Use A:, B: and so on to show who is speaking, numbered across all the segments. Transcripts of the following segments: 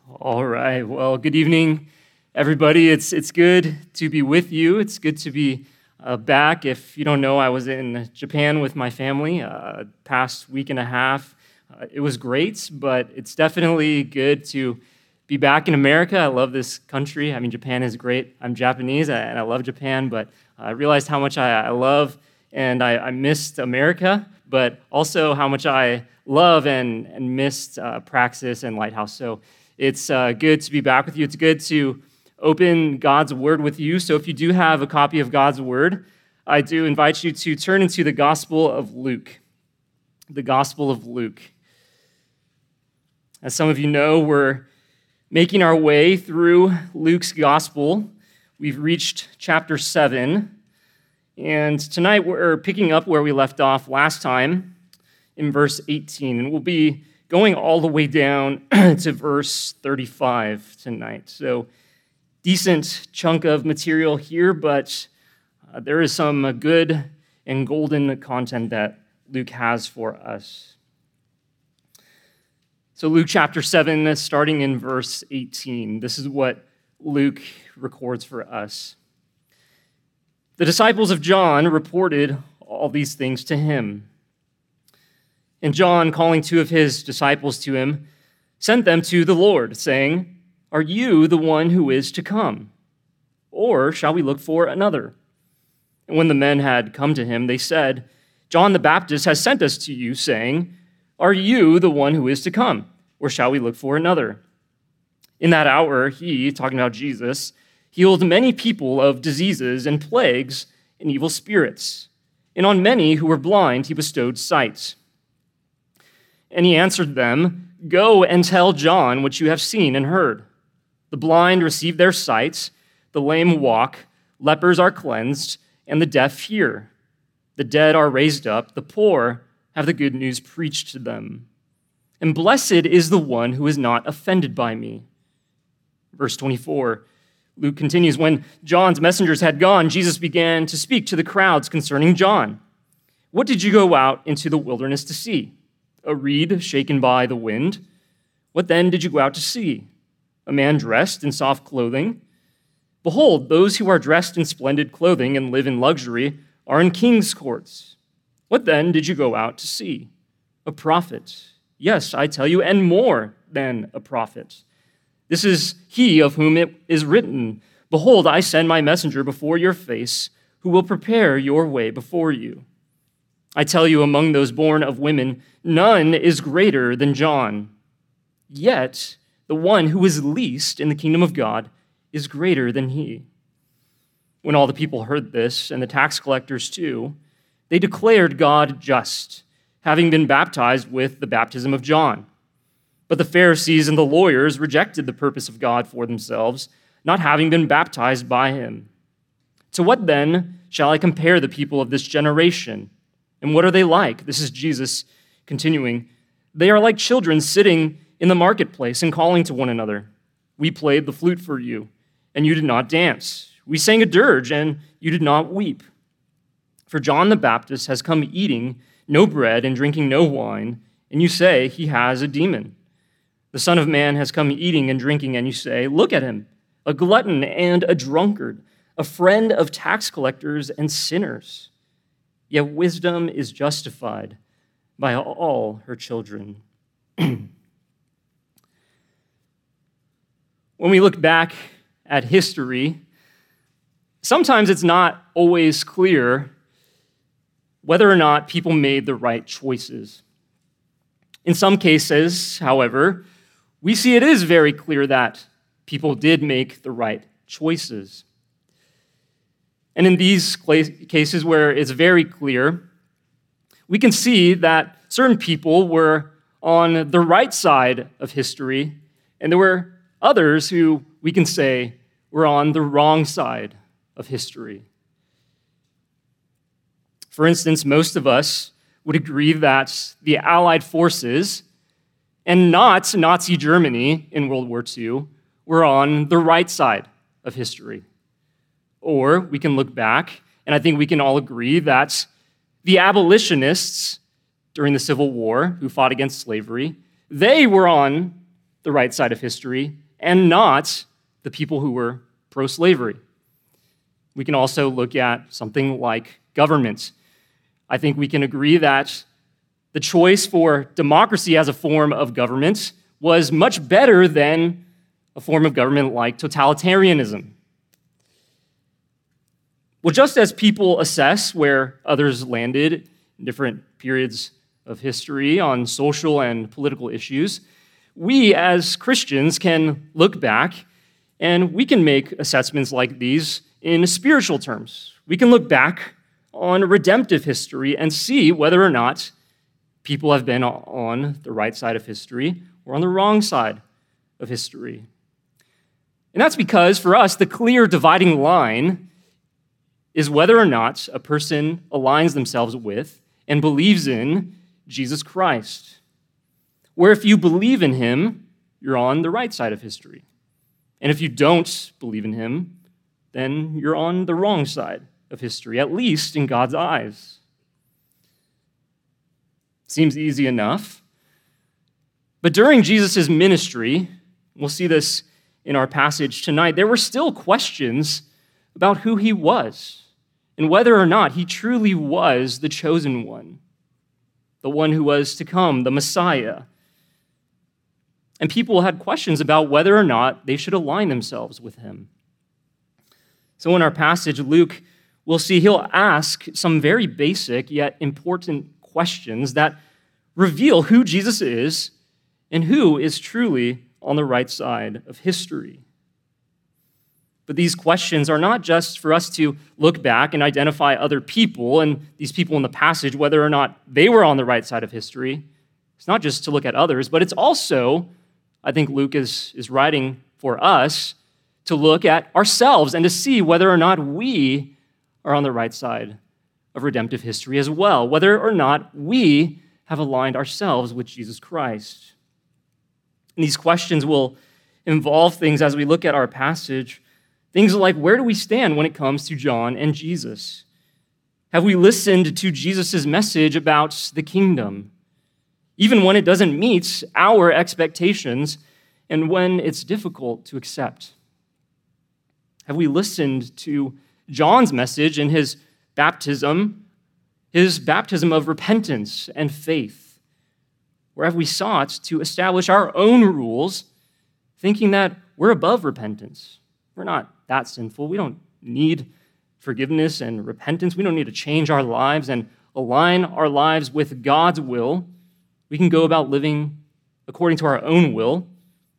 A: All right. Well, good evening, everybody. It's good to be with you. It's good to be back. If you don't know, I was in Japan with my family past week and a half. It was great, but it's definitely good to be back in America. I love this country. I mean, Japan is great. I'm Japanese, and I love Japan, but I realized how much I love and I missed America, but also how much I love and missed Praxis and Lighthouse. So it's good to be back with you. It's good to open God's Word with you. So if you do have a copy of God's Word, I do invite you to turn into the Gospel of Luke. The Gospel of Luke. As some of you know, we're making our way through Luke's Gospel. We've reached chapter 7. And tonight we're picking up where we left off last time in verse 18. And we'll be going all the way down to verse 35 tonight. So decent chunk of material here, but there is some good and golden content that Luke has for us. So Luke chapter 7, starting in verse 18, this is what Luke records for us. The disciples of John reported all these things to him. And John, calling two of his disciples to him, sent them to the Lord, saying, "Are you the one who is to come? Or shall we look for another?" And when the men had come to him, they said, "John the Baptist has sent us to you, saying, 'Are you the one who is to come? Or shall we look for another?' In that hour, he," talking about Jesus, "healed many people of diseases and plagues and evil spirits. And on many who were blind, he bestowed sight. And he answered them, 'Go and tell John what you have seen and heard. The blind receive their sight, the lame walk, lepers are cleansed, and the deaf hear. The dead are raised up, the poor have the good news preached to them. And blessed is the one who is not offended by me.'" Verse 24, Luke continues, "When John's messengers had gone, Jesus began to speak to the crowds concerning John. 'What did you go out into the wilderness to see? A reed shaken by the wind? What then did you go out to see? A man dressed in soft clothing? Behold, those who are dressed in splendid clothing and live in luxury are in king's courts. What then did you go out to see? A prophet. Yes, I tell you, and more than a prophet. This is he of whom it is written, 'Behold, I send my messenger before your face, who will prepare your way before you.' I tell you, among those born of women, none is greater than John. Yet the one who is least in the kingdom of God is greater than he." When all the people heard this, and the tax collectors too, they declared God just, having been baptized with the baptism of John. But the Pharisees and the lawyers rejected the purpose of God for themselves, not having been baptized by him. "To what then shall I compare the people of this generation? And what are they like?" This is Jesus continuing. "They are like children sitting in the marketplace and calling to one another. 'We played the flute for you, and you did not dance. We sang a dirge, and you did not weep.' For John the Baptist has come eating no bread and drinking no wine, and you say he has a demon. The Son of Man has come eating and drinking, and you say, 'Look at him, a glutton and a drunkard, a friend of tax collectors and sinners.' Yet wisdom is justified by all her children." When we look back at history, sometimes it's not always clear whether or not people made the right choices. In some cases, however, we see it is very clear that people did make the right choices. And in these cases where it's very clear, we can see that certain people were on the right side of history, and there were others who we can say were on the wrong side of history. For instance, most of us would agree that the Allied forces, and not Nazi Germany in World War II, were on the right side of history. Or we can look back, and I think we can all agree that the abolitionists during the Civil War who fought against slavery, they were on the right side of history and not the people who were pro-slavery. We can also look at something like government. I think we can agree that the choice for democracy as a form of government was much better than a form of government like totalitarianism. Well, just as people assess where others landed in different periods of history on social and political issues, we as Christians can look back and we can make assessments like these in spiritual terms. We can look back on redemptive history and see whether or not people have been on the right side of history or on the wrong side of history. And that's because, for us, the clear dividing line is whether or not a person aligns themselves with and believes in Jesus Christ. Where if you believe in him, you're on the right side of history. And if you don't believe in him, then you're on the wrong side of history, at least in God's eyes. Seems easy enough. But during Jesus' ministry, we'll see this in our passage tonight, there were still questions about who he was and whether or not he truly was the chosen one, the one who was to come, the Messiah. And people had questions about whether or not they should align themselves with him. So in our passage, Luke, we'll see he'll ask some very basic yet important questions that reveal who Jesus is and who is truly on the right side of history. But these questions are not just for us to look back and identify other people and these people in the passage, whether or not they were on the right side of history. It's not just to look at others, but it's also, I think Luke is writing for us to look at ourselves and to see whether or not we are on the right side of redemptive history as well, whether or not we have aligned ourselves with Jesus Christ. And these questions will involve things as we look at our passage. Things like, where do we stand when it comes to John and Jesus? Have we listened to Jesus' message about the kingdom, even when it doesn't meet our expectations and when it's difficult to accept? Have we listened to John's message in his baptism of repentance and faith? Or have we sought to establish our own rules, thinking that we're above repentance? We're not that sinful. We don't need forgiveness and repentance. We don't need to change our lives and align our lives with God's will. We can go about living according to our own will.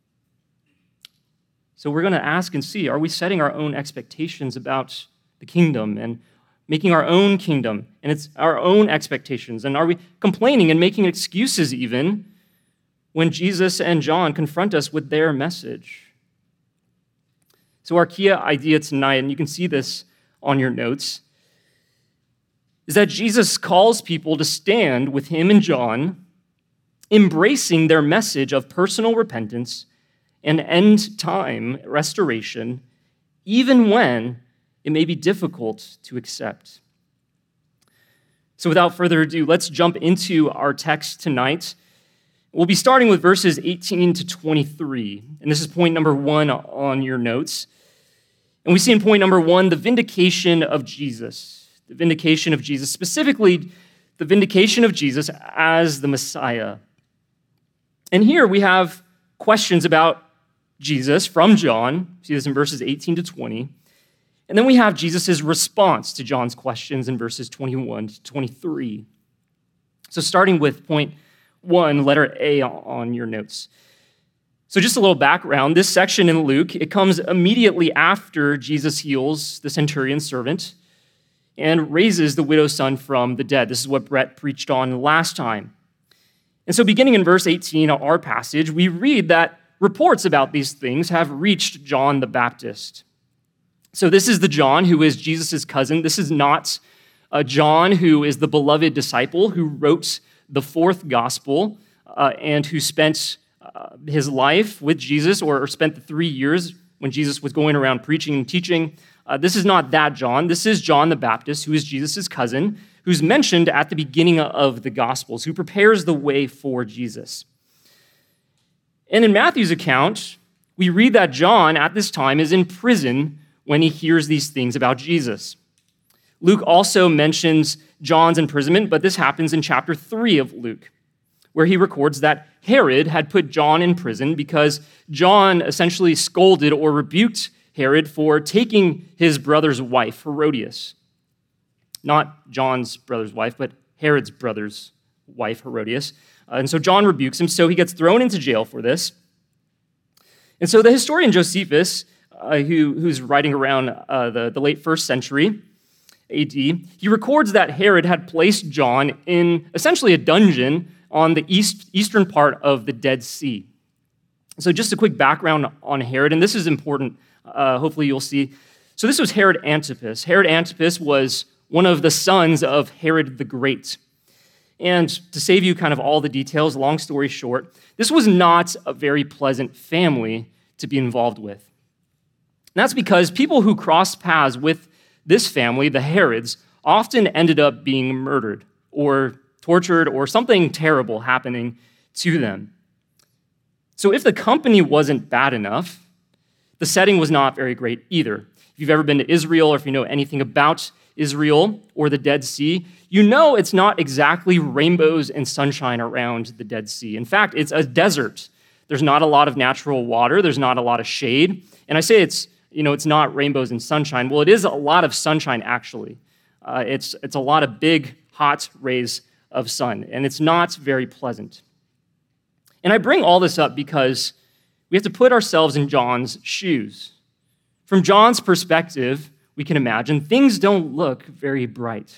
A: So we're going to ask and see, are we setting our own expectations about the kingdom and making our own kingdom and it's our own expectations? And are we complaining and making excuses even when Jesus and John confront us with their message? So our key idea tonight, and you can see this on your notes, is that Jesus calls people to stand with him and John, embracing their message of personal repentance and end-time restoration, even when it may be difficult to accept. So without further ado, let's jump into our text tonight. We'll be starting with verses 18 to 23, and this is point number 1 on your notes. And we see in point number 1, the vindication of Jesus. The vindication of Jesus, specifically the vindication of Jesus as the Messiah. And here we have questions about Jesus from John. See this in verses 18 to 20. And then we have Jesus' response to John's questions in verses 21 to 23. So starting with point 1, letter A on your notes. So just a little background, this section in Luke, it comes immediately after Jesus heals the centurion's servant and raises the widow's son from the dead. This is what Brett preached on last time. And so beginning in verse 18 of our passage, we read that reports about these things have reached John the Baptist. So this is the John who is Jesus' cousin. This is not a John who is the beloved disciple who wrote the 4th gospel and who spent his life with Jesus or spent the 3 years when Jesus was going around preaching and teaching. This is not that John. This is John the Baptist, who is Jesus' cousin, who's mentioned at the beginning of the Gospels, who prepares the way for Jesus. And in Matthew's account, we read that John at this time is in prison when he hears these things about Jesus. Luke also mentions John's imprisonment, but this happens in chapter 3 of Luke, where he records that Herod had put John in prison because John essentially scolded or rebuked Herod for taking his brother's wife, Herodias. Not John's brother's wife, but Herod's brother's wife, Herodias. And so John rebukes him, so he gets thrown into jail for this. And so the historian Josephus, who's writing around the late 1st century AD, he records that Herod had placed John in essentially a dungeon on the eastern part of the Dead Sea. So just a quick background on Herod, and this is important, hopefully you'll see. So this was Herod Antipas. Herod Antipas was one of the sons of Herod the Great. And to save you kind of all the details, long story short, this was not a very pleasant family to be involved with. And that's because people who crossed paths with this family, the Herods, often ended up being murdered or tortured or something terrible happening to them. So if the company wasn't bad enough, the setting was not very great either. If you've ever been to Israel or if you know anything about Israel or the Dead Sea, you know it's not exactly rainbows and sunshine around the Dead Sea. In fact, it's a desert. There's not a lot of natural water. There's not a lot of shade. And I say it's not rainbows and sunshine. Well, it is a lot of sunshine, actually. It's a lot of big, hot rays of sun, and it's not very pleasant. And I bring all this up because we have to put ourselves in John's shoes. From John's perspective, we can imagine things don't look very bright.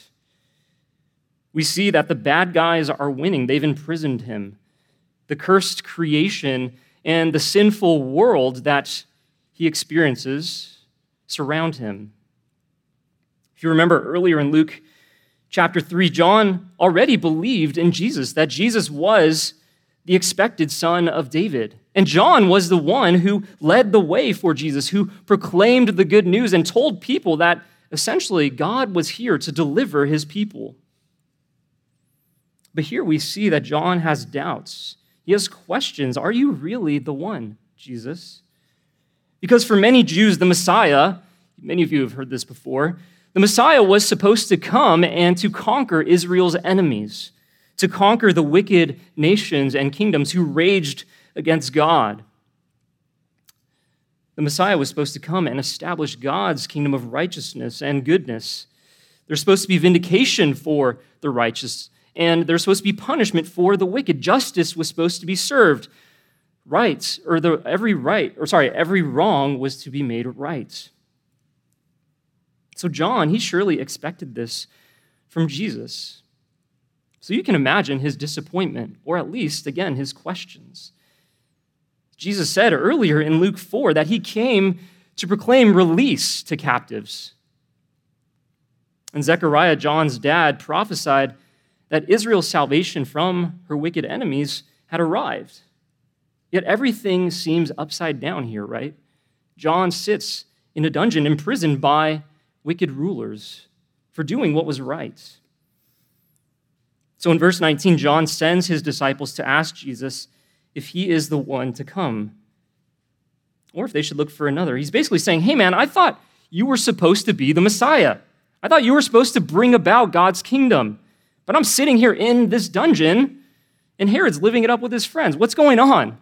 A: We see that the bad guys are winning. They've imprisoned him. The cursed creation and the sinful world that he experiences surround him. If you remember earlier in Luke chapter 3, John already believed in Jesus, that Jesus was the expected son of David. And John was the one who led the way for Jesus, who proclaimed the good news and told people that essentially God was here to deliver his people. But here we see that John has doubts. He has questions. Are you really the one, Jesus? Because for many Jews, the Messiah, many of you have heard this before, the Messiah was supposed to come and to conquer Israel's enemies, to conquer the wicked nations and kingdoms who raged against God. The Messiah was supposed to come and establish God's kingdom of righteousness and goodness. There's supposed to be vindication for the righteous, and there's supposed to be punishment for the wicked. Justice was supposed to be served. Every wrong was to be made right. So John, he surely expected this from Jesus. So you can imagine his disappointment, or at least, again, his questions. Jesus said earlier in Luke 4 that he came to proclaim release to captives. And Zechariah, John's dad, prophesied that Israel's salvation from her wicked enemies had arrived. Yet everything seems upside down here, right? John sits in a dungeon imprisoned by wicked rulers for doing what was right. So in verse 19, John sends his disciples to ask Jesus if he is the one to come, or if they should look for another. He's basically saying, hey man, I thought you were supposed to be the Messiah. I thought you were supposed to bring about God's kingdom. But I'm sitting here in this dungeon, and Herod's living it up with his friends. What's going on?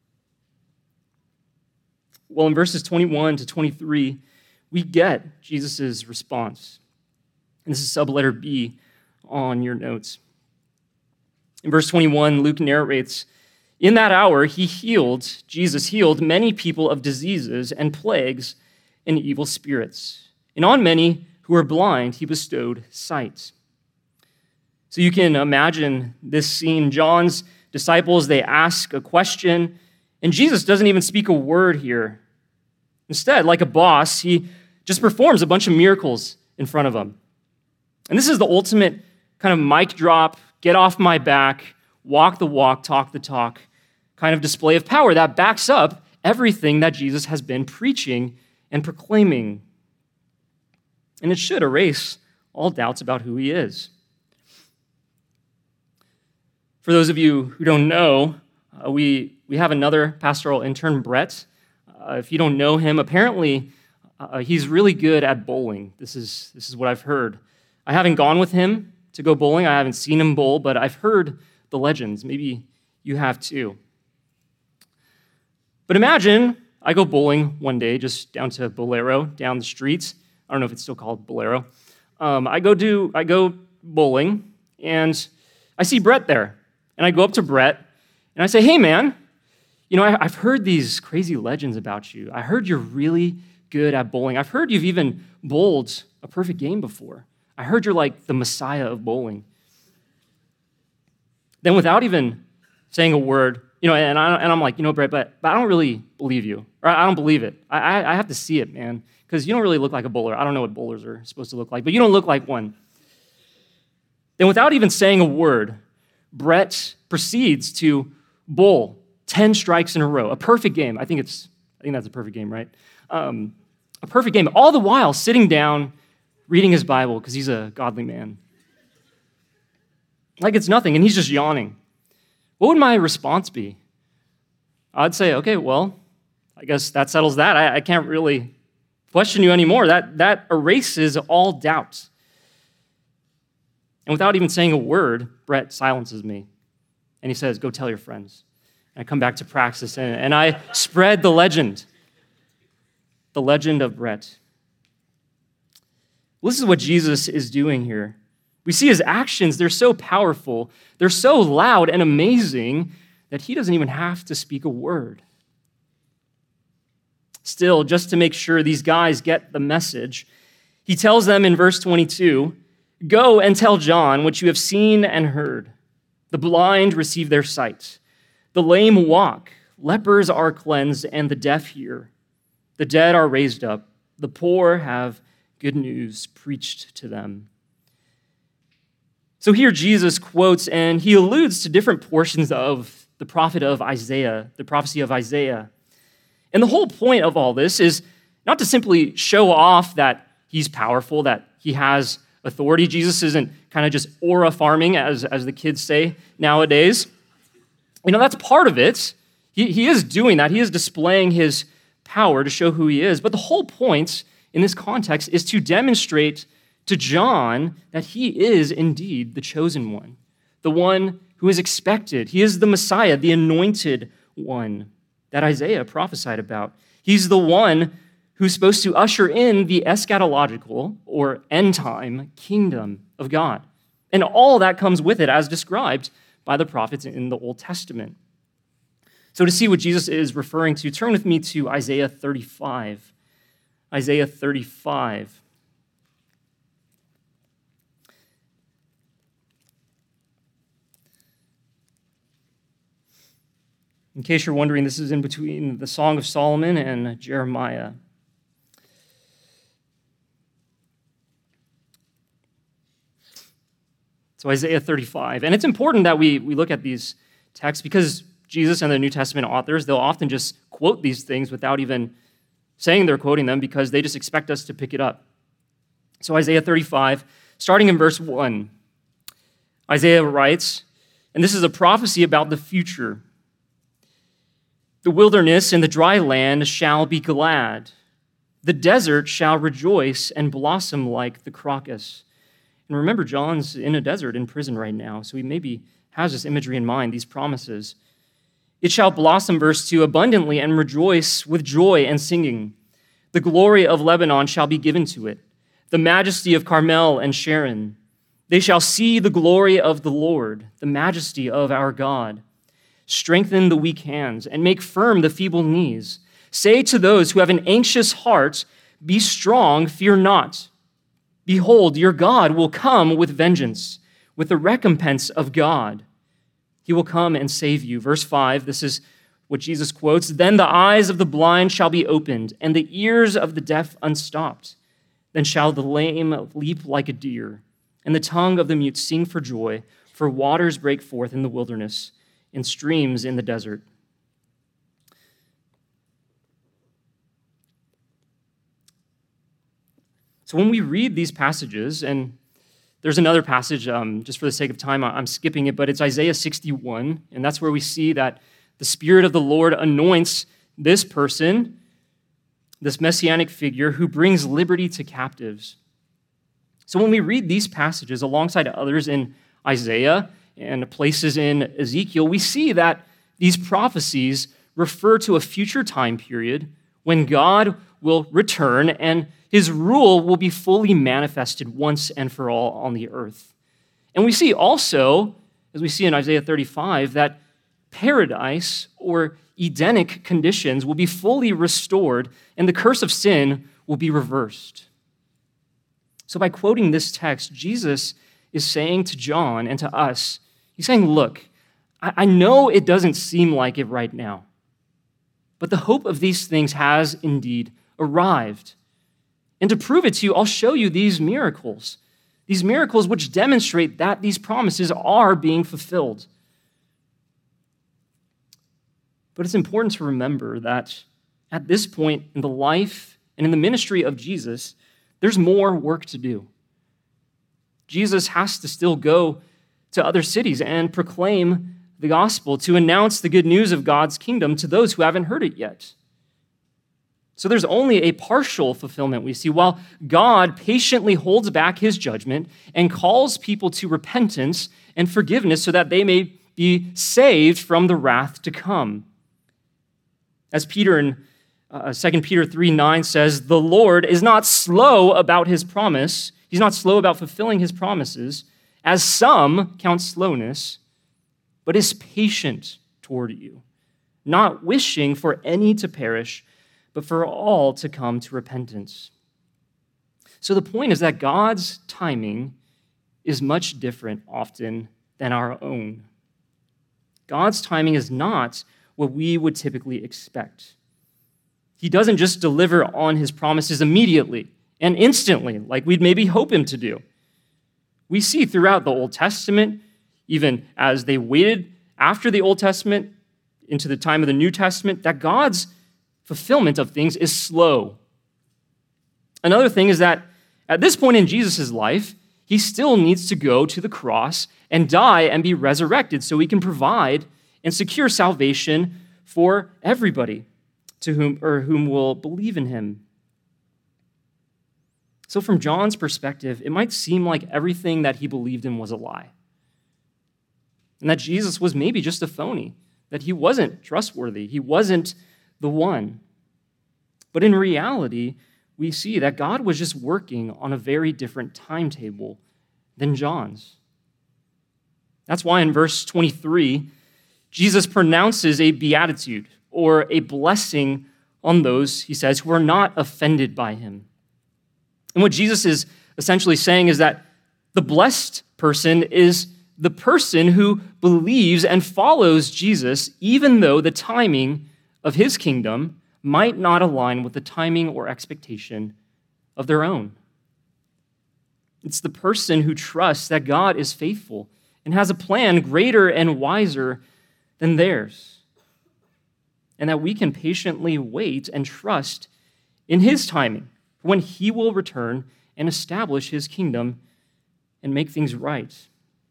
A: Well, in verses 21 to 23, we get Jesus' response. And this is subletter B on your notes. In verse 21, Luke narrates, in that hour Jesus healed many people of diseases and plagues and evil spirits. And on many who were blind, he bestowed sight. So you can imagine this scene. John's disciples, they ask a question, and Jesus doesn't even speak a word here. Instead, like a boss, he just performs a bunch of miracles in front of them. And this is the ultimate kind of mic drop, get off my back, walk the walk, talk the talk kind of display of power that backs up everything that Jesus has been preaching and proclaiming. And it should erase all doubts about who he is. For those of you who don't know, We have another pastoral intern, Brett. If you don't know him, apparently he's really good at bowling. This is what I've heard. I haven't gone with him to go bowling. I haven't seen him bowl, but I've heard the legends. Maybe you have too. But imagine I go bowling one day, just down to Bolero, down the streets. I don't know if it's still called Bolero. I go bowling, and I see Brett there. And I go up to Brett, and I say, hey, man, I've heard these crazy legends about you. I heard you're really good at bowling. I've heard you've even bowled a perfect game before. I heard you're like the Messiah of bowling. Then without even saying a word, and I'm like, Brett, but I don't really believe you. Or I don't believe it. I have to see it, man, because you don't really look like a bowler. I don't know what bowlers are supposed to look like, but you don't look like one. Then without even saying a word, Brett proceeds to bowl 10 strikes in a row, a perfect game. I think that's a perfect game, right? A perfect game, all the while sitting down, reading his Bible, because he's a godly man. Like it's nothing, and he's just yawning. What would my response be? I'd say, okay, well, I guess that settles that. I can't really question you anymore. That erases all doubt. And without even saying a word, Brett silences me. And he says, go tell your friends. And I come back to praxis, and I spread the legend of Brett. Well, this is what Jesus is doing here. We see his actions, they're so powerful, they're so loud and amazing that he doesn't even have to speak a word. Still, just to make sure these guys get the message, he tells them in verse 22, go and tell John what you have seen and heard. The blind receive their sight. The lame walk. Lepers are cleansed and the deaf hear. The dead are raised up. The poor have good news preached to them. So here Jesus quotes and he alludes to different portions of the prophet of Isaiah, the prophecy of Isaiah. And the whole point of all this is not to simply show off that he's powerful, that he has authority. Jesus isn't kind of just aura farming, as the kids say nowadays. That's part of it. He is doing that. He is displaying his power to show who he is. But the whole point in this context is to demonstrate to John that he is indeed the chosen one, the one who is expected. He is the Messiah, the anointed one that Isaiah prophesied about. He's the one who's supposed to usher in the eschatological or end-time kingdom of God. And all that comes with it as described by the prophets in the Old Testament. So to see what Jesus is referring to, turn with me to Isaiah 35. Isaiah 35. In case you're wondering, this is in between the Song of Solomon and Jeremiah. So Isaiah 35. And it's important that we look at these texts because Jesus and the New Testament authors, they'll often just quote these things without even saying they're quoting them because they just expect us to pick it up. So Isaiah 35, starting in verse 1, Isaiah writes, and this is a prophecy about the future. The wilderness and the dry land shall be glad. The desert shall rejoice and blossom like the crocus. And remember, John's in a desert in prison right now, so he maybe has this imagery in mind, these promises. It shall blossom, verse 2, abundantly and rejoice with joy and singing. The glory of Lebanon shall be given to it, the majesty of Carmel and Sharon. They shall see the glory of the Lord, the majesty of our God. Strengthen the weak hands and make firm the feeble knees. Say to those who have an anxious heart, be strong, fear not. Behold, your God will come with vengeance, with the recompense of God. He will come and save you. Verse 5, this is what Jesus quotes. Then the eyes of the blind shall be opened, and the ears of the deaf unstopped. Then shall the lame leap like a deer, and the tongue of the mute sing for joy, for waters break forth in the wilderness, and streams in the desert. So when we read these passages, and there's another passage, just for the sake of time, I'm skipping it, but it's Isaiah 61, and that's where we see that the Spirit of the Lord anoints this person, this messianic figure who brings liberty to captives. So when we read these passages alongside others in Isaiah and places in Ezekiel, we see that these prophecies refer to a future time period when God will return and his rule will be fully manifested once and for all on the earth. And we see also, as we see in Isaiah 35, that paradise or Edenic conditions will be fully restored and the curse of sin will be reversed. So by quoting this text, Jesus is saying to John and to us, he's saying, look, I know it doesn't seem like it right now, but the hope of these things has indeed arrived. And to prove it to you, I'll show you these miracles which demonstrate that these promises are being fulfilled. But it's important to remember that at this point in the life and in the ministry of Jesus, there's more work to do. Jesus has to still go to other cities and proclaim the gospel, to announce the good news of God's kingdom to those who haven't heard it yet. So there's only a partial fulfillment we see, while God patiently holds back his judgment and calls people to repentance and forgiveness so that they may be saved from the wrath to come. As Peter in 2 Peter 3:9 says, the Lord is not slow about his promise. He's not slow about fulfilling his promises, as some count slowness, but is patient toward you, not wishing for any to perish, but for all to come to repentance. So the point is that God's timing is much different often than our own. God's timing is not what we would typically expect. He doesn't just deliver on his promises immediately and instantly, like we'd maybe hope him to do. We see throughout the Old Testament, even as they waited after the Old Testament into the time of the New Testament, that God's fulfillment of things is slow. Another thing is that at this point in Jesus' life, he still needs to go to the cross and die and be resurrected so he can provide and secure salvation for everybody to whom will believe in him. So from John's perspective, it might seem like everything that he believed in was a lie, and that Jesus was maybe just a phony, that he wasn't trustworthy, he wasn't the one. But in reality, we see that God was just working on a very different timetable than John's. That's why in verse 23, Jesus pronounces a beatitude or a blessing on those, he says, who are not offended by him. And what Jesus is essentially saying is that the blessed person is the person who believes and follows Jesus, even though the timing of his kingdom might not align with the timing or expectation of their own. It's the person who trusts that God is faithful and has a plan greater and wiser than theirs, and that we can patiently wait and trust in his timing when he will return and establish his kingdom and make things right.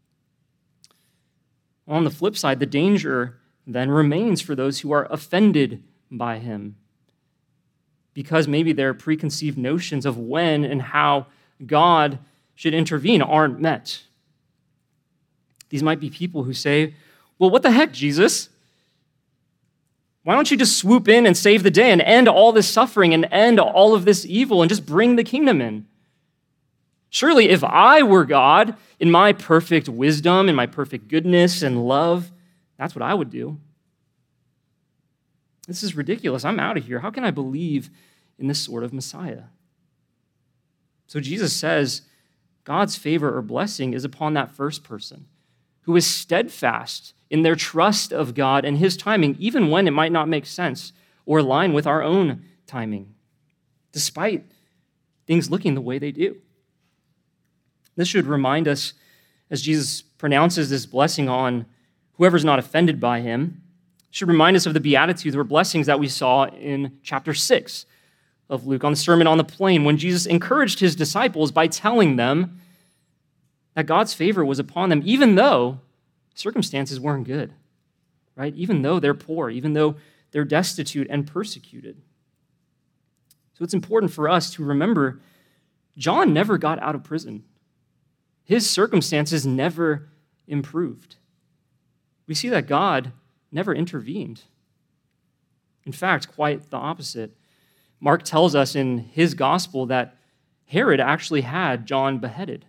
A: On the flip side, the danger then remains for those who are offended by him, because maybe their preconceived notions of when and how God should intervene aren't met. These might be people who say, well, what the heck, Jesus? Why don't you just swoop in and save the day and end all this suffering and end all of this evil and just bring the kingdom in? Surely if I were God, in my perfect wisdom, in my perfect goodness and love, that's what I would do. This is ridiculous. I'm out of here. How can I believe in this sort of Messiah? So Jesus says God's favor or blessing is upon that first person who is steadfast in their trust of God and his timing, even when it might not make sense or align with our own timing, despite things looking the way they do. This should remind us, as Jesus pronounces this blessing on whoever's not offended by him, should remind us of the Beatitudes or blessings that we saw in chapter 6 of Luke on the Sermon on the Plain, when Jesus encouraged his disciples by telling them that God's favor was upon them, even though circumstances weren't good. right? Even though they're poor, even though they're destitute and persecuted. So it's important for us to remember John never got out of prison. His circumstances never improved. We see that God never intervened. In fact, quite the opposite. Mark tells us in his gospel that Herod actually had John beheaded.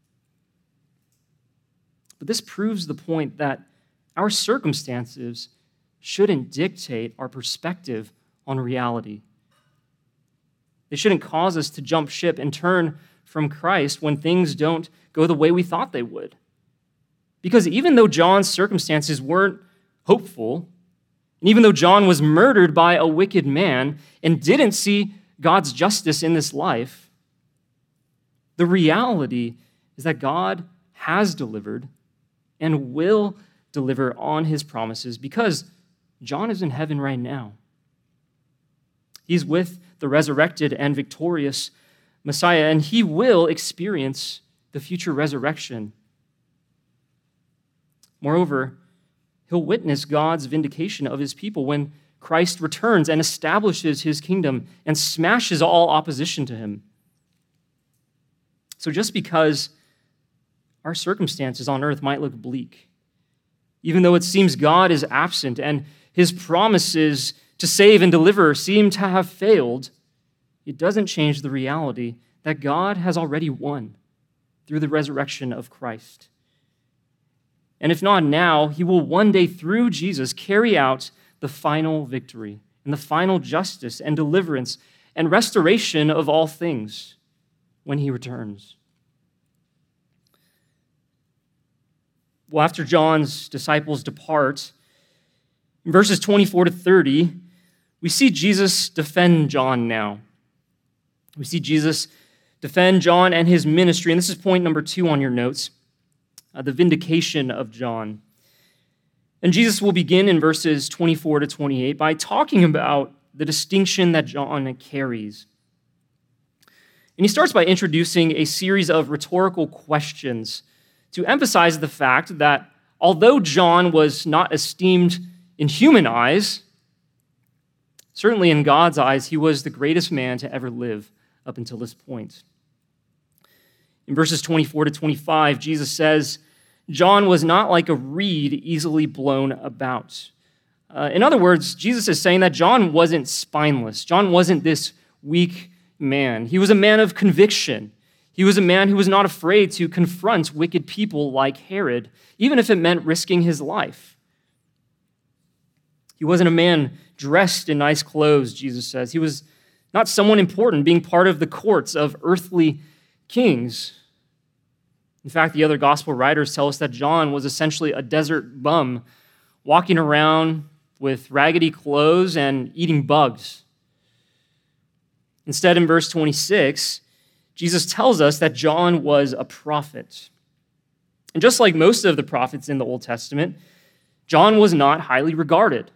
A: But this proves the point that our circumstances shouldn't dictate our perspective on reality. They shouldn't cause us to jump ship and turn from Christ when things don't go the way we thought they would. Because even though John's circumstances weren't hopeful, and even though John was murdered by a wicked man and didn't see God's justice in this life, the reality is that God has delivered and will deliver on his promises because John is in heaven right now. He's with the resurrected and victorious Messiah, and he will experience the future resurrection. Moreover, he'll witness God's vindication of his people when Christ returns and establishes his kingdom and smashes all opposition to him. So just because our circumstances on earth might look bleak, even though it seems God is absent and his promises to save and deliver seem to have failed, it doesn't change the reality that God has already won through the resurrection of Christ. And if not now, he will one day, through Jesus, carry out the final victory and the final justice and deliverance and restoration of all things when he returns. Well, after John's disciples depart, in verses 24 to 30, we see Jesus defend John now. We see Jesus defend John and his ministry, and this is point number 2 on your notes, the vindication of John. And Jesus will begin in verses 24 to 28 by talking about the distinction that John carries. And he starts by introducing a series of rhetorical questions to emphasize the fact that although John was not esteemed in human eyes, certainly in God's eyes, he was the greatest man to ever live up until this point. In verses 24 to 25, Jesus says, John was not like a reed easily blown about. In other words, Jesus is saying that John wasn't spineless. John wasn't this weak man. He was a man of conviction. He was a man who was not afraid to confront wicked people like Herod, even if it meant risking his life. He wasn't a man dressed in nice clothes, Jesus says. He was not someone important, being part of the courts of earthly kings. In fact, the other gospel writers tell us that John was essentially a desert bum, walking around with raggedy clothes and eating bugs. Instead, in verse 26, Jesus tells us that John was a prophet. And just like most of the prophets in the Old Testament, John was not highly regarded.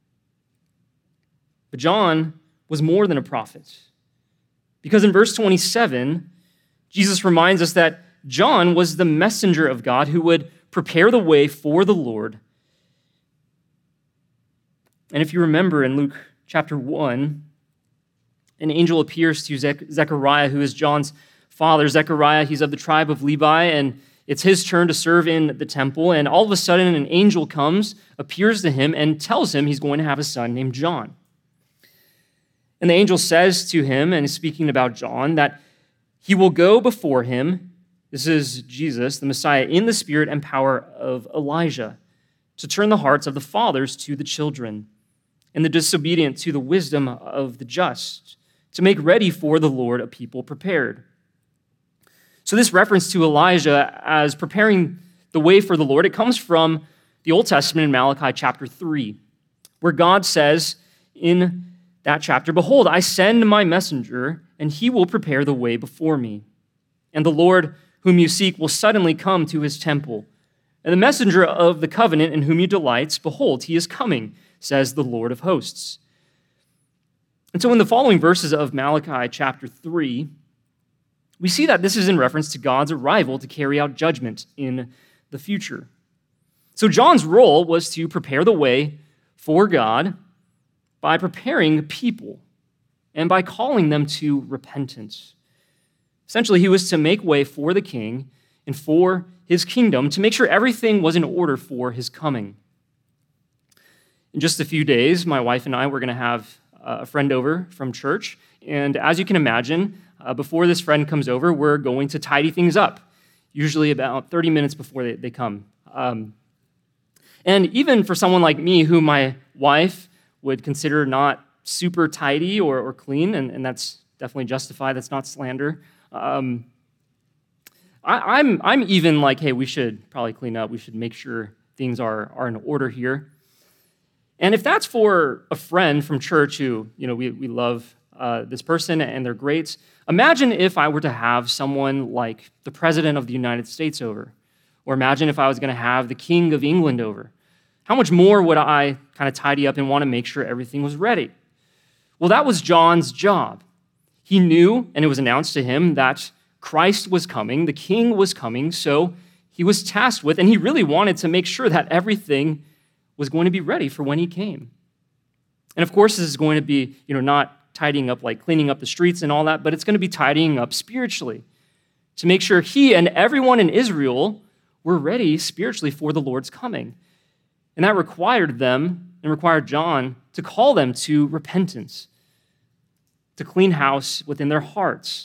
A: But John was more than a prophet. Because in verse 27, Jesus reminds us that John was the messenger of God who would prepare the way for the Lord. And if you remember in Luke chapter 1, an angel appears to Zechariah, who is John's father. Zechariah, he's of the tribe of Levi, and it's his turn to serve in the temple. And all of a sudden, an angel comes, appears to him, and tells him he's going to have a son named John. And the angel says to him, and is speaking about John, that he will go before him, this is Jesus, the Messiah, in the spirit and power of Elijah, to turn the hearts of the fathers to the children, and the disobedient to the wisdom of the just, to make ready for the Lord a people prepared. So this reference to Elijah as preparing the way for the Lord, it comes from the Old Testament in Malachi chapter 3, where God says in that chapter, "Behold, I send my messenger, and he will prepare the way before me. And the Lord whom you seek will suddenly come to his temple. And the messenger of the covenant in whom you delight, behold, he is coming, says the Lord of hosts." And so in the following verses of Malachi chapter 3, we see that this is in reference to God's arrival to carry out judgment in the future. So John's role was to prepare the way for God by preparing people and by calling them to repentance. Essentially, he was to make way for the king and for his kingdom to make sure everything was in order for his coming. In just a few days, my wife and I were going to have a friend over from church. And as you can imagine, before this friend comes over, we're going to tidy things up, usually about 30 minutes before they come. And even for someone like me, who my wife would consider not super tidy or clean, and that's definitely justified, that's not slander, I'm even like, hey, we should probably clean up. We should make sure things are in order here. And if that's for a friend from church who, we love this person and they're great, imagine if I were to have someone like the President of the United States over, or imagine if I was going to have the King of England over. How much more would I kind of tidy up and want to make sure everything was ready? Well, that was John's job. He knew, and it was announced to him, that Christ was coming, the King was coming, so he was tasked with, and he really wanted to make sure that everything was going to be ready for when he came. And of course, this is going to be, not tidying up like cleaning up the streets and all that, but it's going to be tidying up spiritually to make sure he and everyone in Israel were ready spiritually for the Lord's coming. And that required them and required John to call them to repentance, to clean house within their hearts.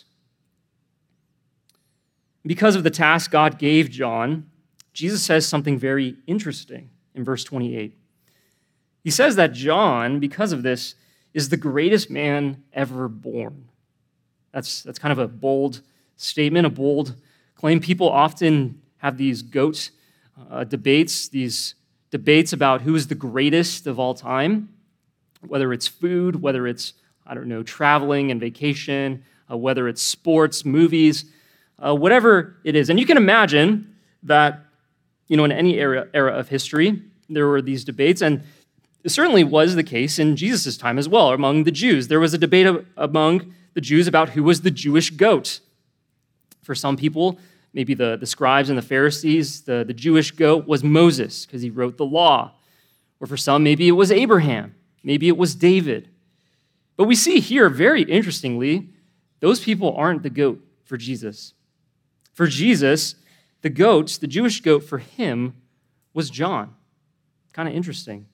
A: Because of the task God gave John, Jesus says something very interesting in verse 28. He says that John, because of this, is the greatest man ever born. That's kind of a bold statement, a bold claim. People often have these goat debates, these debates about who is the greatest of all time, whether it's food, whether it's, traveling and vacation, whether it's sports, movies, whatever it is. And you can imagine that, in any era of history, there were these debates, and it certainly was the case in Jesus' time as well, among the Jews. There was a debate among the Jews about who was the Jewish goat. For some people, maybe the scribes and the Pharisees, the Jewish goat was Moses, because he wrote the law. Or for some, maybe it was Abraham. Maybe it was David. But we see here, very interestingly, those people aren't the goat for Jesus. For Jesus, the goat, the Jewish goat for him, was John. Kind of interesting.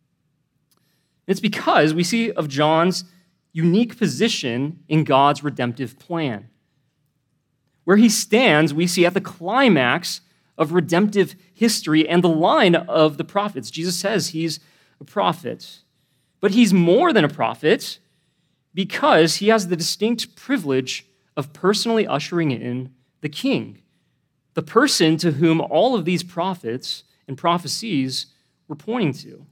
A: It's because we see of John's unique position in God's redemptive plan. Where he stands, we see at the climax of redemptive history and the line of the prophets. Jesus says he's a prophet. But he's more than a prophet because he has the distinct privilege of personally ushering in the king, the person to whom all of these prophets and prophecies were pointing to.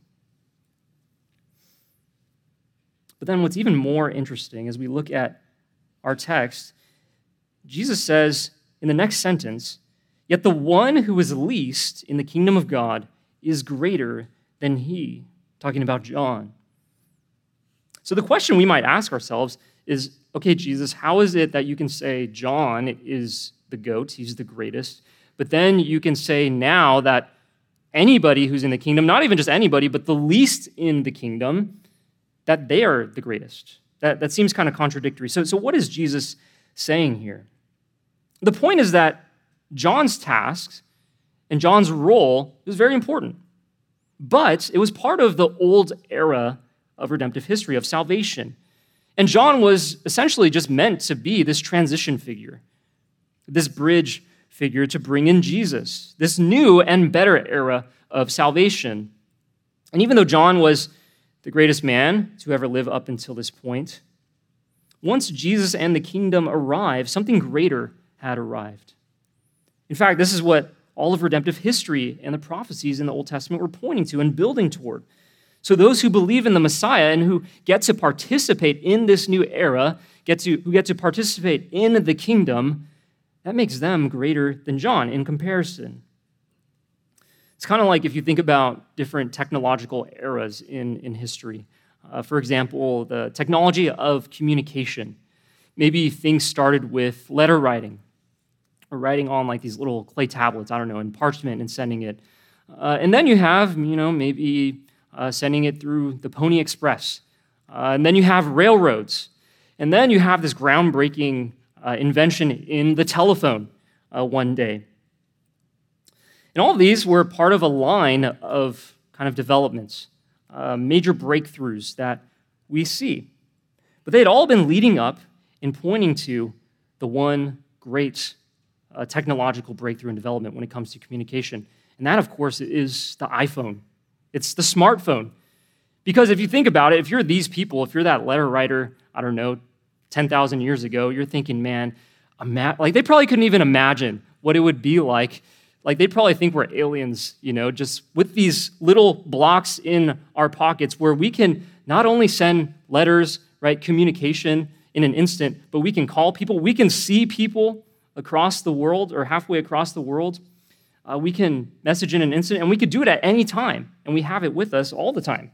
A: But then what's even more interesting as we look at our text, Jesus says in the next sentence, "Yet the one who is least in the kingdom of God is greater than he," talking about John. So the question we might ask ourselves is, okay, Jesus, how is it that you can say John is the goat, he's the greatest, but then you can say now that anybody who's in the kingdom, not even just anybody, but the least in the kingdom, that they are the greatest? That seems kind of contradictory. So what is Jesus saying here? The point is that John's task and John's role was very important, but it was part of the old era of redemptive history, of salvation. And John was essentially just meant to be this transition figure, this bridge figure to bring in Jesus, this new and better era of salvation. And even though John was the greatest man to ever live up until this point, once Jesus and the kingdom arrived, something greater had arrived. In fact, this is what all of redemptive history and the prophecies in the Old Testament were pointing to and building toward. So those who believe in the Messiah and who get to participate in this new era, who get to participate in the kingdom, that makes them greater than John in comparison. It's kind of like if you think about different technological eras in history. For example, the technology of communication. Maybe things started with letter writing, or writing on like these little clay tablets, in parchment and sending it. And then you have, maybe sending it through the Pony Express. And then you have railroads. And then you have this groundbreaking invention in the telephone one day. And all of these were part of a line of kind of developments, major breakthroughs that we see. But they had all been leading up and pointing to the one great technological breakthrough in development when it comes to communication. And that, of course, is the iPhone. It's the smartphone. Because if you think about it, if you're these people, if you're that letter writer, 10,000 years ago, you're thinking, man, they probably couldn't even imagine what it would be like. Like, they'd probably think we're aliens, just with these little blocks in our pockets where we can not only send letters, right, communication in an instant, but we can call people, we can see people across the world or halfway across the world. We can message in an instant, and we could do it at any time, and we have it with us all the time.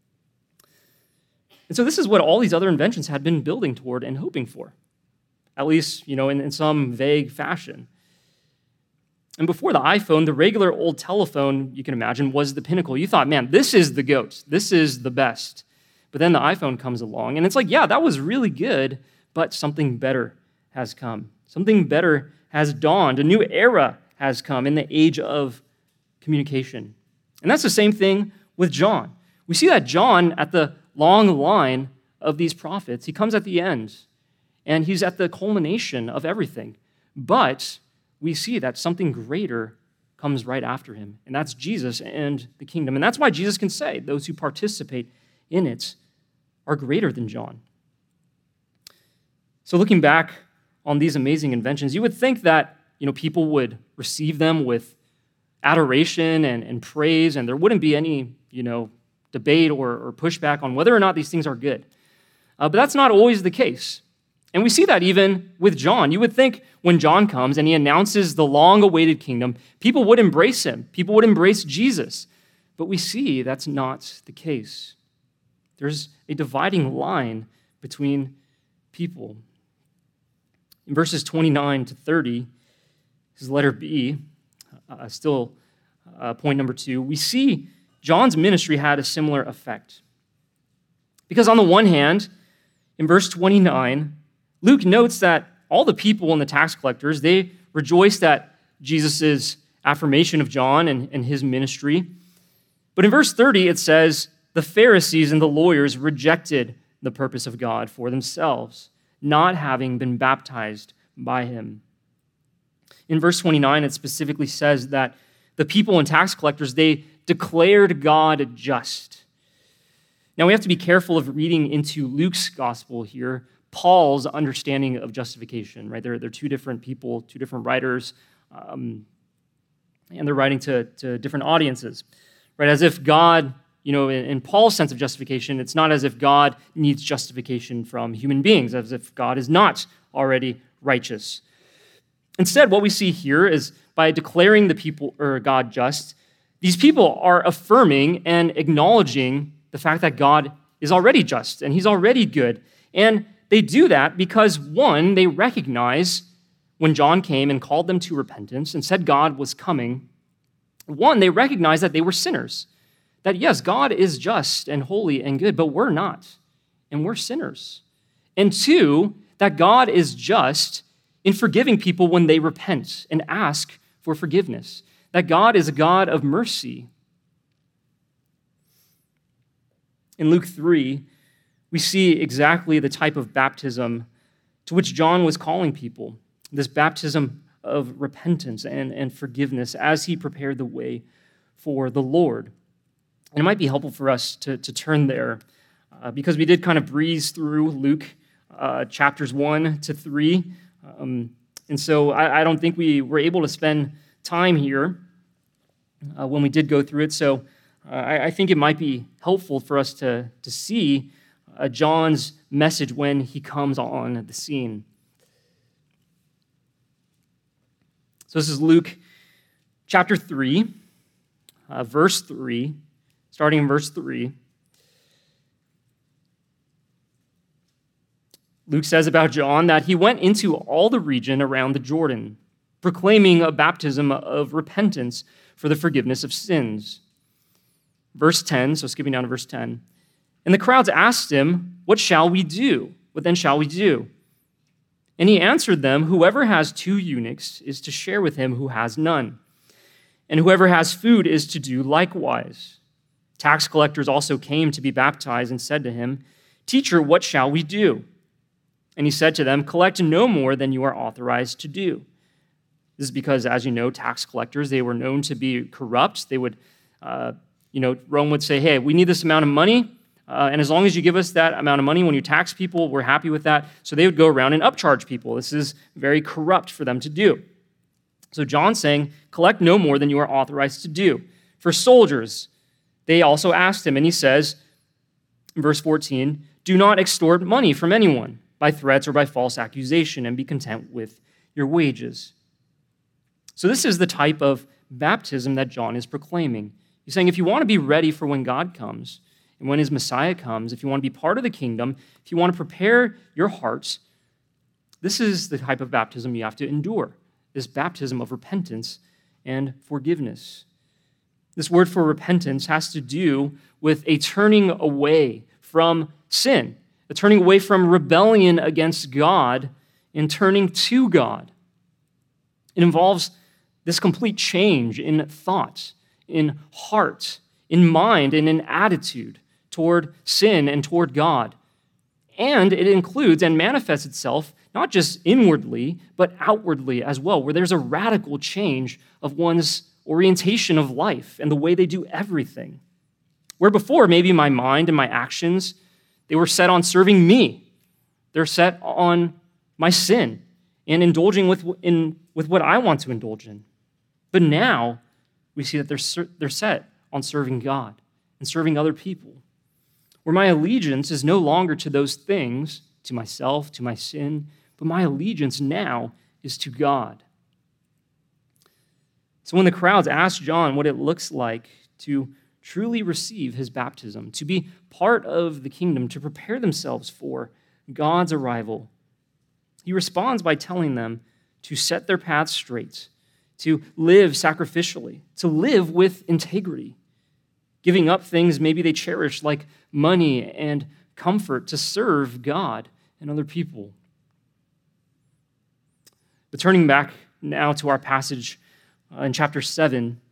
A: And so this is what all these other inventions had been building toward and hoping for, at least, in some vague fashion. And before the iPhone, the regular old telephone, you can imagine, was the pinnacle. You thought, man, this is the GOAT. This is the best. But then the iPhone comes along, and it's like, yeah, that was really good, but something better has come. Something better has dawned. A new era has come in the age of communication. And that's the same thing with John. We see that John, at the long line of these prophets, he comes at the end, and he's at the culmination of everything. But we see that something greater comes right after him, and that's Jesus and the kingdom. And that's why Jesus can say those who participate in it are greater than John. So looking back on these amazing inventions, you would think that people would receive them with adoration and praise, and there wouldn't be any debate or pushback on whether or not these things are good. But that's not always the case. And we see that even with John. You would think when John comes and he announces the long-awaited kingdom, people would embrace him. People would embrace Jesus. But we see that's not the case. There's a dividing line between people. In verses 29 to 30, this is letter B, still point number 2, we see John's ministry had a similar effect. Because on the one hand, in verse 29, Luke notes that all the people and the tax collectors, they rejoiced at Jesus' affirmation of John and his ministry. But in verse 30, it says, the Pharisees and the lawyers rejected the purpose of God for themselves, not having been baptized by him. In verse 29, it specifically says that the people and tax collectors, they declared God just. Now, we have to be careful of reading into Luke's gospel here Paul's understanding of justification, right? They're two different people, two different writers, and they're writing to different audiences, right? As if God, in Paul's sense of justification, it's not as if God needs justification from human beings, as if God is not already righteous. Instead, what we see here is by declaring the people or God just, these people are affirming and acknowledging the fact that God is already just and he's already good. And they do that because, one, they recognize when John came and called them to repentance and said God was coming, one, they recognize that they were sinners. That, yes, God is just and holy and good, but we're not, and we're sinners. And two, that God is just in forgiving people when they repent and ask for forgiveness. That God is a God of mercy. In Luke 3, we see exactly the type of baptism to which John was calling people, this baptism of repentance and forgiveness as he prepared the way for the Lord. And it might be helpful for us to turn there because we did kind of breeze through Luke chapters 1 to 3. And so I don't think we were able to spend time here when we did go through it. So I think it might be helpful for us to see John's message when he comes on the scene. So this is Luke chapter 3, verse 3, starting in verse 3. Luke says about John that he went into all the region around the Jordan, proclaiming a baptism of repentance for the forgiveness of sins. Verse 10, so skipping down to verse 10. And the crowds asked him, "What shall we do? What then shall we do?" And he answered them, "Whoever has 2 eunuchs is to share with him who has none. And whoever has food is to do likewise." Tax collectors also came to be baptized and said to him, "Teacher, what shall we do?" And he said to them, "Collect no more than you are authorized to do." This is because, as you know, tax collectors, they were known to be corrupt. They would, Rome would say, "Hey, we need this amount of money. And as long as you give us that amount of money when you tax people, we're happy with that." So they would go around and upcharge people. This is very corrupt for them to do. So John's saying, collect no more than you are authorized to do. For soldiers, they also asked him, and he says, in verse 14, "Do not extort money from anyone by threats or by false accusation, and be content with your wages." So this is the type of baptism that John is proclaiming. He's saying if you want to be ready for when God comes, and when his Messiah comes, if you want to be part of the kingdom, if you want to prepare your hearts, this is the type of baptism you have to endure, this baptism of repentance and forgiveness. This word for repentance has to do with a turning away from sin, a turning away from rebellion against God and turning to God. It involves this complete change in thought, in heart, in mind, and in attitude toward sin and toward God. And it includes and manifests itself not just inwardly, but outwardly as well, where there's a radical change of one's orientation of life and the way they do everything. Where before, maybe my mind and my actions, they were set on serving me. They're set on my sin and indulging with what I want to indulge in. But now, we see that they're set on serving God and serving other people, where my allegiance is no longer to those things, to myself, to my sin, but my allegiance now is to God. So when the crowds asked John what it looks like to truly receive his baptism, to be part of the kingdom, to prepare themselves for God's arrival, he responds by telling them to set their paths straight, to live sacrificially, to live with integrity, giving up things maybe they cherish like money and comfort to serve God and other people. But turning back now to our passage in chapter 7,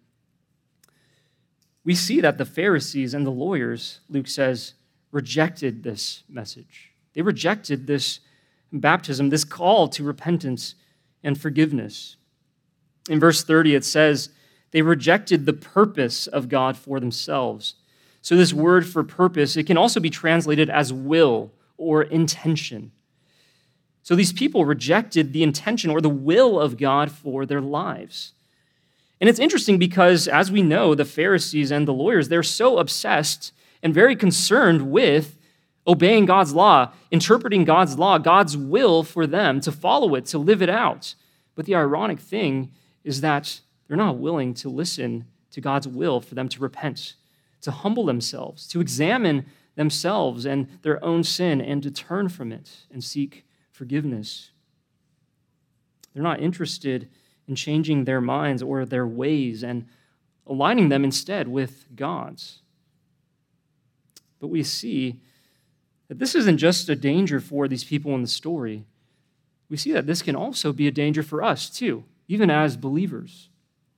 A: we see that the Pharisees and the lawyers, Luke says, rejected this message. They rejected this baptism, this call to repentance and forgiveness. In verse 30, it says, they rejected the purpose of God for themselves. So this word for purpose, it can also be translated as will or intention. So these people rejected the intention or the will of God for their lives. And it's interesting because, as we know, the Pharisees and the lawyers, they're so obsessed and very concerned with obeying God's law, interpreting God's law, God's will for them, to follow it, to live it out. But the ironic thing is that they're not willing to listen to God's will for them to repent, to humble themselves, to examine themselves and their own sin, and to turn from it and seek forgiveness. They're not interested in changing their minds or their ways and aligning them instead with God's. But we see that this isn't just a danger for these people in the story. We see that this can also be a danger for us too, even as believers.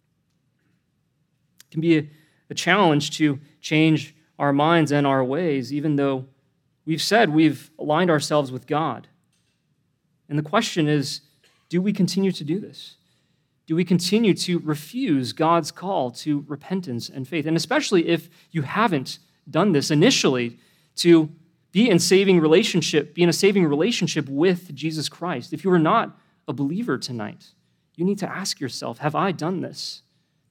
A: It can be a challenge to change our minds and our ways, even though we've said we've aligned ourselves with God. And the question is, do we continue to do this? Do we continue to refuse God's call to repentance and faith? And especially if you haven't done this initially, to be in a saving relationship with Jesus Christ. If you are not a believer tonight, you need to ask yourself, have I done this?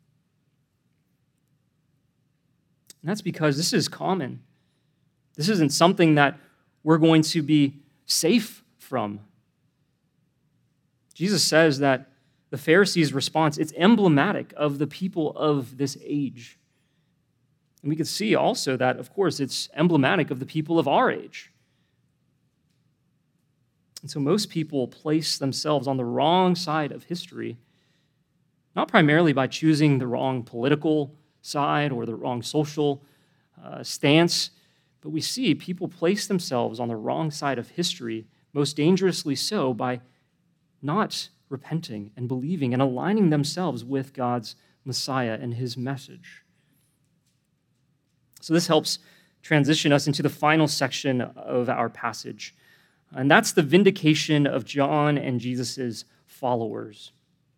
A: And that's because this is common. This isn't something that we're going to be safe from. Jesus says that the Pharisees' response, it's emblematic of the people of this age. And we can see also that, of course, it's emblematic of the people of our age. And so most people place themselves on the wrong side of history not primarily by choosing the wrong political side or the wrong social stance, but we see people place themselves on the wrong side of history, most dangerously so by not repenting and believing and aligning themselves with God's Messiah and his message. So this helps transition us into the final section of our passage, and that's the vindication of John and Jesus' followers.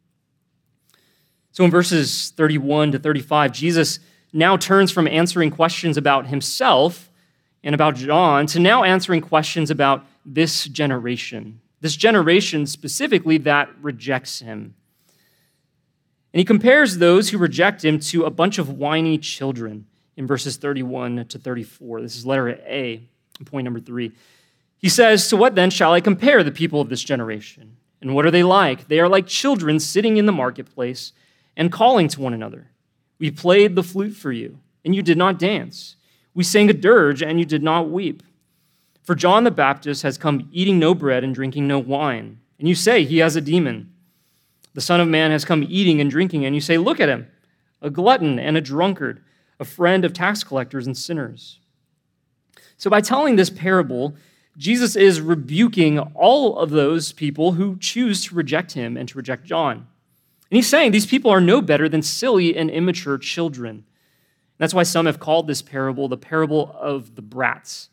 A: So in verses 31 to 35, Jesus now turns from answering questions about himself and about John to now answering questions about this generation specifically that rejects him. And he compares those who reject him to a bunch of whiny children in verses 31 to 34. This is letter A, point number 3. He says, "To what then shall I compare the people of this generation? And what are they like? They are like children sitting in the marketplace and calling to one another. We played the flute for you, and you did not dance. We sang a dirge, and you did not weep. For John the Baptist has come eating no bread and drinking no wine, and you say he has a demon. The Son of Man has come eating and drinking, and you say, look at him, a glutton and a drunkard, a friend of tax collectors and sinners." So by telling this parable, Jesus is rebuking all of those people who choose to reject him and to reject John. And he's saying these people are no better than silly and immature children. That's why some have called this parable the parable of the brats.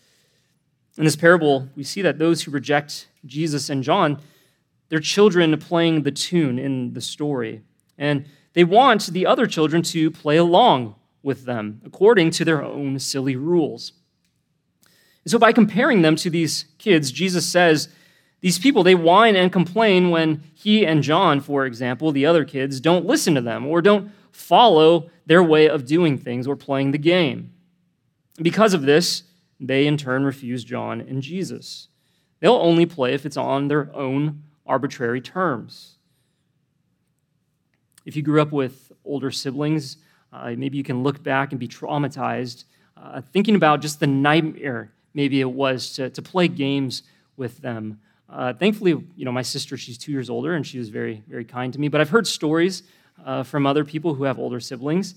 A: In this parable, we see that those who reject Jesus and John, they're children playing the tune in the story. And they want the other children to play along with them according to their own silly rules. And so by comparing them to these kids, Jesus says, these people, they whine and complain when he and John, for example, the other kids, don't listen to them or don't follow their way of doing things or playing the game. Because of this, they in turn refuse John and Jesus. They'll only play if it's on their own arbitrary terms. If you grew up with older siblings, maybe you can look back and be traumatized thinking about just the nightmare maybe it was to play games with them. Thankfully, my sister, she's 2 years older, and she was very, very kind to me. But I've heard stories from other people who have older siblings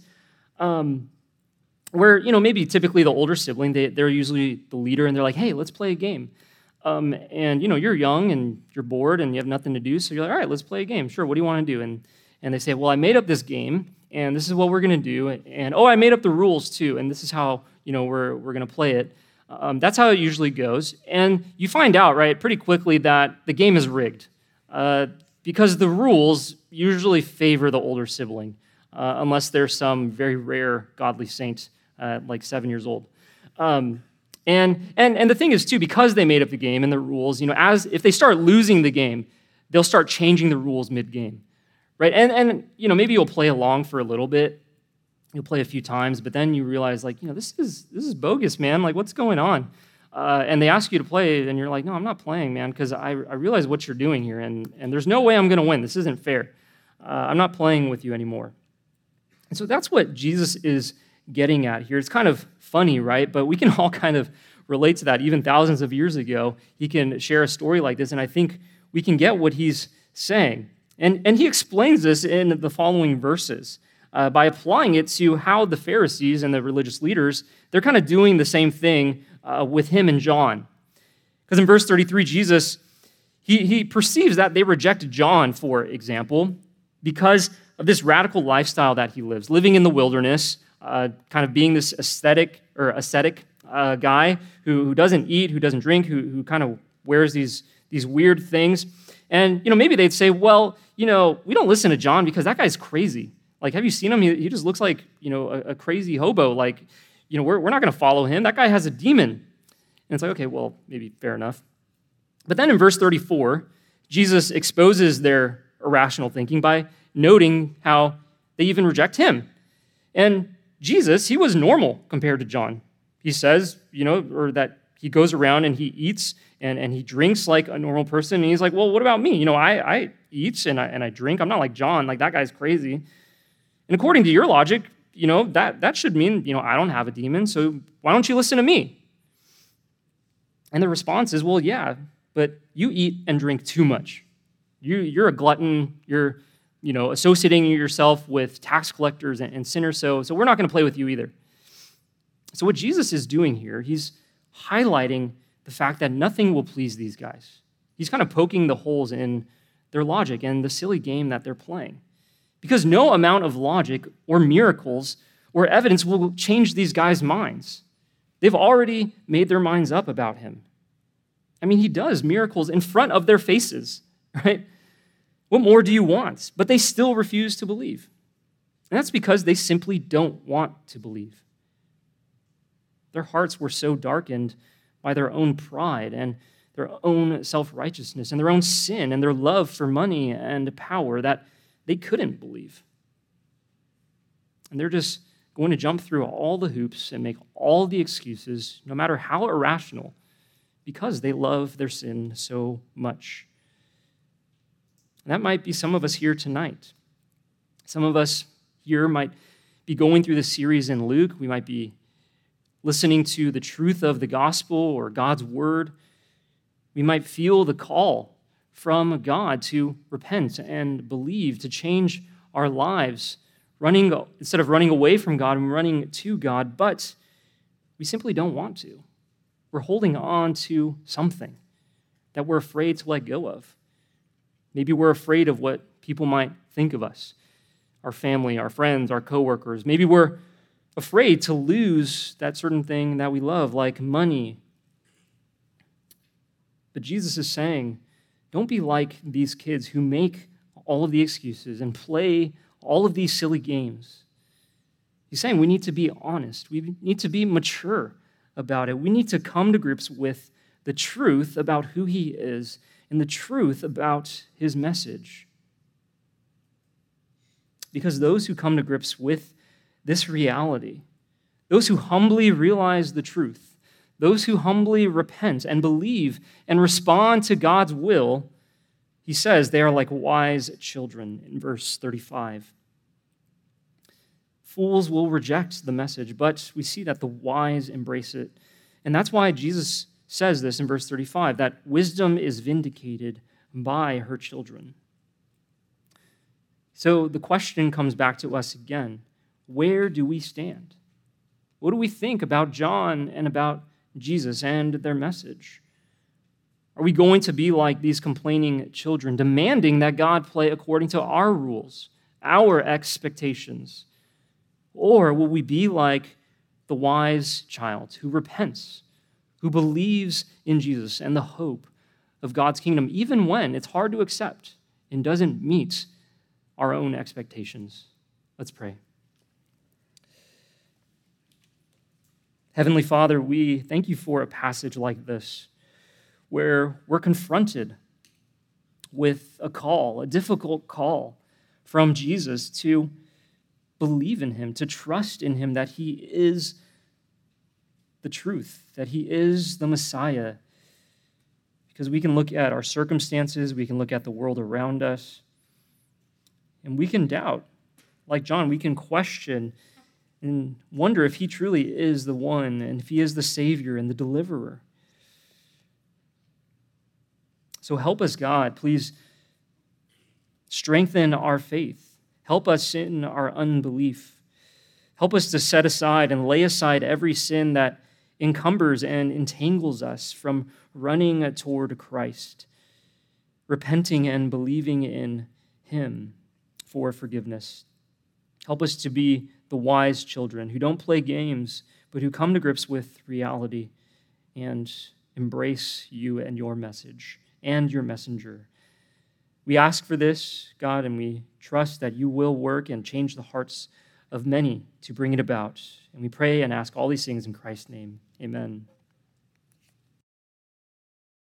A: where, maybe typically the older sibling, they're usually the leader, and they're like, hey, let's play a game. And, you're young, and you're bored, and you have nothing to do, so you're like, all right, let's play a game. Sure, what do you want to do? And they say, well, I made up this game, and this is what we're going to do. And, I made up the rules, too, and this is how, we're going to play it. That's how it usually goes. And you find out, right, pretty quickly that the game is rigged because the rules usually favor the older sibling, unless there's some very rare godly saint like 7 years old. And the thing is, too, because they made up the game and the rules, if they start losing the game, they'll start changing the rules mid-game, right? And maybe you'll play along for a little bit. You'll play a few times, but then you realize, this is bogus, man. Like, what's going on? And they ask you to play, and you're like, no, I'm not playing, man, because I realize what you're doing here, and there's no way I'm going to win. This isn't fair. I'm not playing with you anymore. And so that's what Jesus is getting at here. It's kind of funny, right? But we can all kind of relate to that. Even thousands of years ago, he can share a story like this, and I think we can get what he's saying. And he explains this in the following verses. By applying it to how the Pharisees and the religious leaders, they're kind of doing the same thing with him and John. Because in verse 33, Jesus, he perceives that they rejected John, for example, because of this radical lifestyle that he lives, living in the wilderness, kind of being this ascetic guy who doesn't eat, who doesn't drink, who kind of wears these weird things. And, maybe they'd say, well, we don't listen to John because that guy's crazy. Like, have you seen him? He just looks like, a crazy hobo. Like, we're not going to follow him. That guy has a demon. And it's like, okay, well, maybe fair enough. But then in verse 34, Jesus exposes their irrational thinking by noting how they even reject him. And Jesus, he was normal compared to John. He says, or that he goes around and he eats and he drinks like a normal person. And he's like, well, what about me? I eat and I drink. I'm not like John. Like, that guy's crazy. And according to your logic, that should mean, I don't have a demon, so why don't you listen to me? And the response is, well, yeah, but you eat and drink too much. You're a glutton. You're associating yourself with tax collectors and sinners, so we're not going to play with you either. So what Jesus is doing here, he's highlighting the fact that nothing will please these guys. He's kind of poking the holes in their logic and the silly game that they're playing. Because no amount of logic or miracles or evidence will change these guys' minds. They've already made their minds up about him. I mean, he does miracles in front of their faces, right? What more do you want? But they still refuse to believe. And that's because they simply don't want to believe. Their hearts were so darkened by their own pride and their own self-righteousness and their own sin and their love for money and power that they couldn't believe. And they're just going to jump through all the hoops and make all the excuses, no matter how irrational, because they love their sin so much. And that might be some of us here tonight. Some of us here might be going through this series in Luke. We might be listening to the truth of the gospel or God's word. We might feel the call from God to repent and believe, to change our lives, instead of running away from God and running to God, but we simply don't want to. We're holding on to something that we're afraid to let go of. Maybe we're afraid of what people might think of us, our family, our friends, our coworkers. Maybe we're afraid to lose that certain thing that we love, like money. But Jesus is saying, don't be like these kids who make all of the excuses and play all of these silly games. He's saying we need to be honest. We need to be mature about it. We need to come to grips with the truth about who he is and the truth about his message. Because those who come to grips with this reality, those who humbly realize the truth, those who humbly repent and believe and respond to God's will, he says they are like wise children in verse 35. Fools will reject the message, but we see that the wise embrace it. And that's why Jesus says this in verse 35, that wisdom is vindicated by her children. So the question comes back to us again. Where do we stand? What do we think about John and about Jesus and their message? Are we going to be like these complaining children, demanding that God play according to our rules, our expectations? Or will we be like the wise child who repents, who believes in Jesus and the hope of God's kingdom, even when it's hard to accept and doesn't meet our own expectations? Let's pray. Heavenly Father, we thank you for a passage like this, where we're confronted with a call, a difficult call from Jesus to believe in him, to trust in him that he is the truth, that he is the Messiah. Because we can look at our circumstances, we can look at the world around us, and we can doubt. Like John, we can question and wonder if he truly is the one and if he is the Savior and the deliverer. So help us, God. Please strengthen our faith. Help us in our unbelief. Help us to set aside and lay aside every sin that encumbers and entangles us from running toward Christ, repenting and believing in him for forgiveness. Help us to be the wise children who don't play games, but who come to grips with reality and embrace you and your message and your messenger. We ask for this, God, and we trust that you will work and change the hearts of many to bring it about. And we pray and ask all these things in Christ's name. Amen.